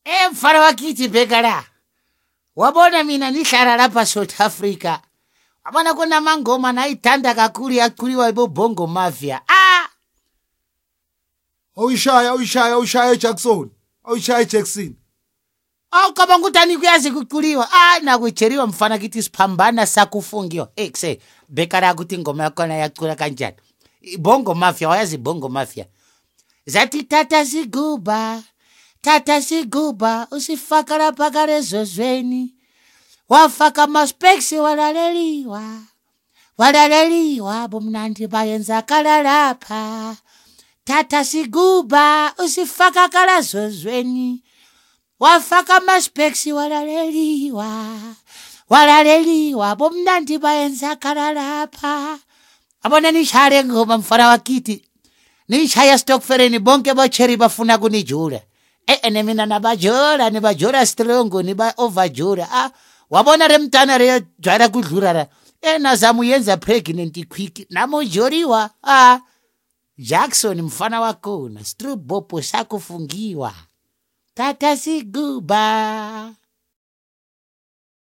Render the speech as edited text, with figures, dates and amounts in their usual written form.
Mfana wakiti Bekara. Wabona mina nihlala lapha South Africa. Wabona kuna mangoma naithanda kakhulu yachuliwa Bongo Mafia. Awushaya Jackson. Awushaya Jackson. Cabanga ukuthi anikuyazi kuchuliwa. Nakucheriwa mfana kithi siphambana sakufungiwa. Kuse Bekara ukuthi ingoma yakho yacula kanjani. Bongo Mafia, wayazi Bongo Mafia. Zathi Tata Siguba, usifaka lapha kalezozweni. Wafaka maspeksi walaleliwa, bomnandi bayenza kala lapha. Tata Siguba, usifaka kalezozweni. Wafaka maspeksi walaleliwa, bomnandi bayenza kala lapha. Abona nishare ngoma mfana wakiti. Nishaya Stokfereni bonke bacheri bafuna kunijula. Mina nibajura strong, niba overjura. Wabona remtana re jwara kudlura. Nazamu yenza pregnant quick. Namujuriwa. Jackson mfana wakona. Strubopo sakufungiwa. Tata Siguba.